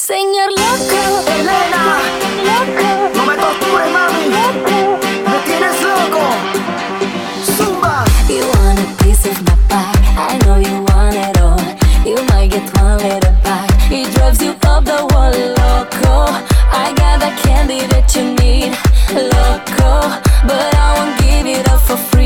Señor loco, Elena, loco, no me tortures, mami. Me tienes loco. Zumba. you want a piece of my pie. I know you want it all. You might get one little bite. It drives you up the wall, loco. I got the candy that you need, loco. But I won't give it up for free.